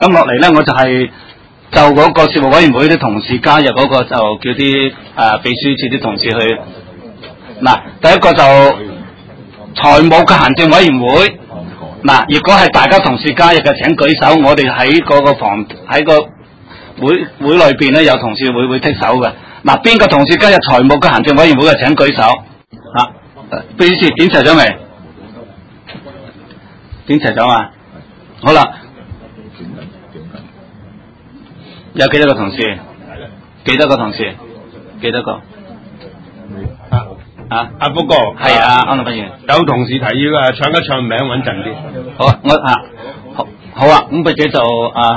咁落嚟咧，我就係就嗰個事務委員會啲同事加入嗰個，就叫啲秘書處啲同事去。嗱，第一個就財務嘅行政委員會。嗱，如果係大家同事加入嘅，請舉手。我哋喺嗰個喺個會裏邊咧，有同事會剔手嘅。嗱，邊個同事加入財務嘅行政委員會嘅，請舉手。秘書處點齊咗未？點齊咗啊？好啦，有幾多個同事？幾多個同事？幾多個？ 阿福哥， 係安樂不如有同事提議唱一唱名穩陣啲。 好，好啊，咁或者就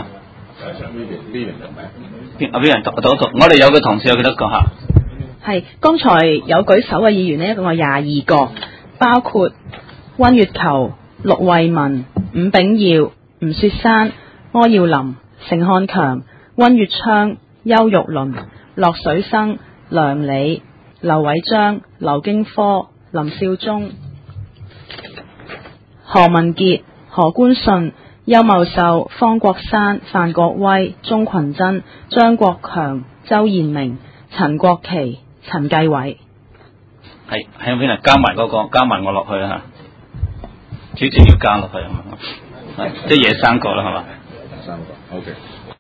邊人讀？我哋有個同事有幾多個嚇？ 係，剛才有舉手嘅議員呢，一共有22個，包括溫月球、陸惠文、伍炳耀、吳雪山、柯耀林、成漢強、溫月昌、邱玉麟、駱水生、梁理、劉偉章、劉經科、林少忠、何文傑、何官信、邱茂秀、方國珊、范國威、鍾群珍、張國強、周延明、陳國琪、陳繼偉。 係喺邊啊？加埋嗰個，加埋我落去啊！主席要加落去係嘛？即係嘢3個啦係嘛？3個 ，OK。